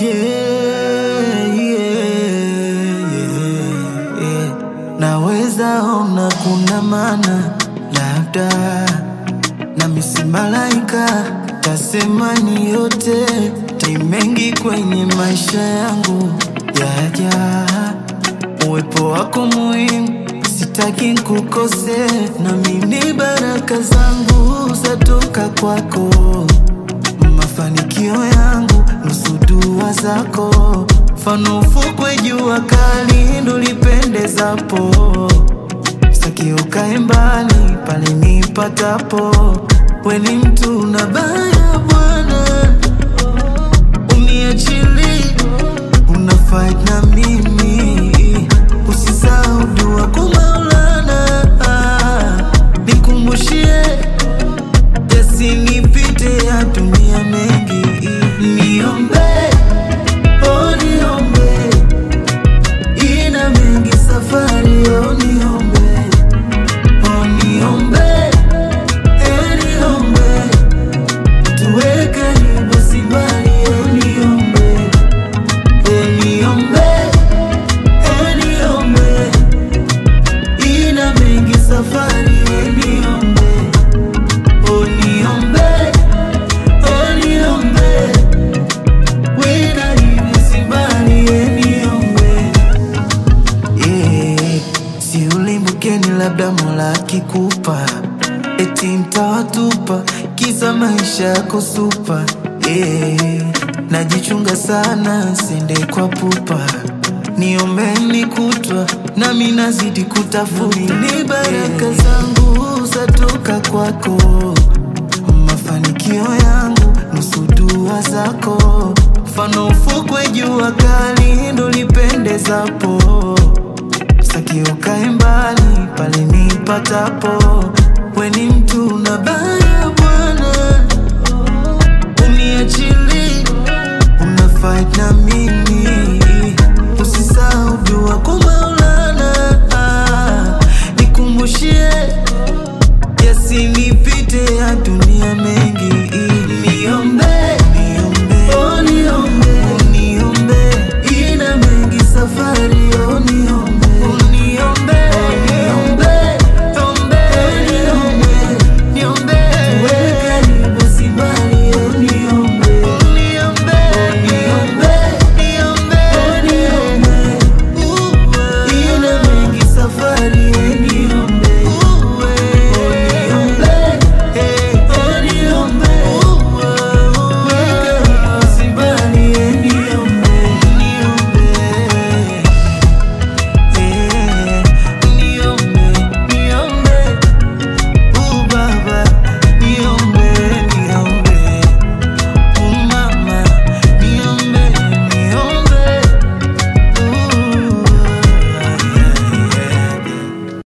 yeah, yeah. Naweza ona kuna maana labda na misi malaika tasema ni yote mengi kwenye maisha yangu yaja. Uwepo wako muhimu, sitaki kukose, na mimi baraka zangu zatoka kwako. Mafanikio yangu nusu dua zako, mfano ufukwe jua kali ndo lipendezapo. Sitaki ukae mbali pale nipatapo, we ni mtu na baya bwana, uniachili una fight na mimi, usisahau dua kwa Maulana. Nikumbushie yasinipite ya dunia mengi, niombe, oh niombe, ina mengi safari, oh niombe, oh niombe, niombe, tuwe karibu si mbali, oh niombe, niombe, niombe, ina mengi safari, niombe, oh niombe, niombe, wena hivi si mbali, niombe. Si ulimbukeni labda Mola akikupa, eti mtawatupa kisa maisha yako supa. Najichunga sana sende kwa pupa, niombeni kutwa nami nazidi kutafuta. Ni baraka zangu zatoka kwako, mafanikio yangu nusu dua zako, mfano ufukwe jua kali ndo lipendezapo. Sitaki ukae mbali pale nipatapo, we ni mtu na